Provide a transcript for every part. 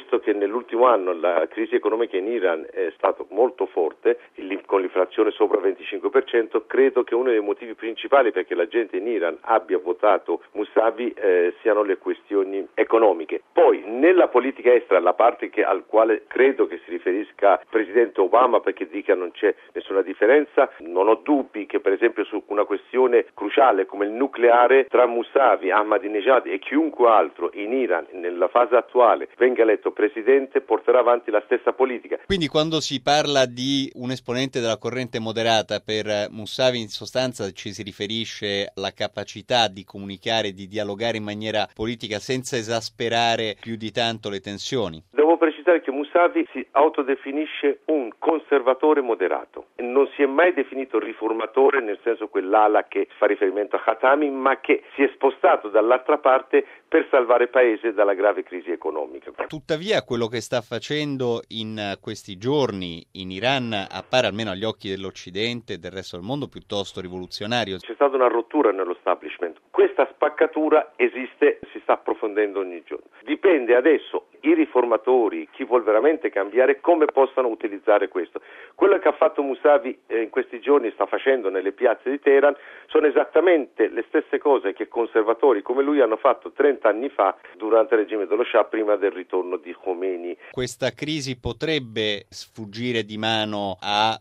visto che nell'ultimo anno la crisi economica in Iran è stata molto forte, con l'inflazione sopra il 25%, credo che uno dei motivi principali perché la gente in Iran abbia votato Mousavi siano le questioni economiche. Poi nella politica estera, la parte al quale credo che si riferisca il presidente Obama perché dica non c'è nessuna differenza, non ho dubbi che per esempio su una questione cruciale come il nucleare tra Mousavi, Ahmadinejad e chiunque altro in Iran nella fase attuale venga eletto presidente porterà avanti la stessa politica. Quindi quando si parla di un esponente della corrente moderata, per Mousavi in sostanza ci si riferisce alla capacità di comunicare, di dialogare in maniera politica senza esasperare più di tanto le tensioni. Devo precisare che Mousavi si autodefinisce un conservatore moderato. Non si è mai definito riformatore, nel senso quell'ala che fa riferimento a Khatami, ma che si è spostato dall'altra parte per salvare il paese dalla grave crisi economica. Tuttavia quello che sta facendo in questi giorni in Iran appare almeno agli occhi dell'Occidente e del resto del mondo piuttosto rivoluzionario. C'è stata una rottura nell'establishment. Questa spaccatura esiste, si sta approfondendo ogni giorno. Dipende adesso i riformatori, chi vuol veramente cambiare, come possano utilizzare questo. Quello che ha fatto Mousavi in questi giorni, sta facendo nelle piazze di Teheran, sono esattamente le stesse cose che conservatori come lui hanno fatto 30 anni fa durante il regime dello Shah, prima del ritorno di Khomeini. Questa crisi potrebbe sfuggire di mano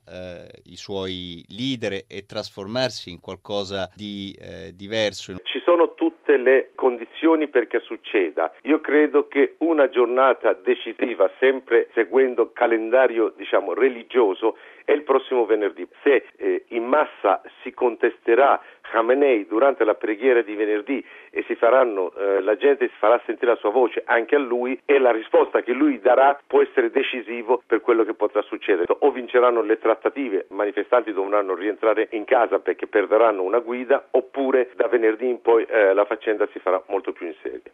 ai suoi leader e trasformarsi in qualcosa di diverso. Ci sono tutte le condizioni perché succeda. Io credo che una giornata decisiva, sempre seguendo il calendario religioso, è il prossimo venerdì. Se in massa si contesterà Khamenei durante la preghiera di venerdì e la gente si farà sentire la sua voce anche a lui, e la risposta che lui darà può essere decisivo per quello che potrà succedere. O vinceranno le trattative, i manifestanti dovranno rientrare in casa perché perderanno una guida, oppure da venerdì in poi la faccenda si farà molto più in serio.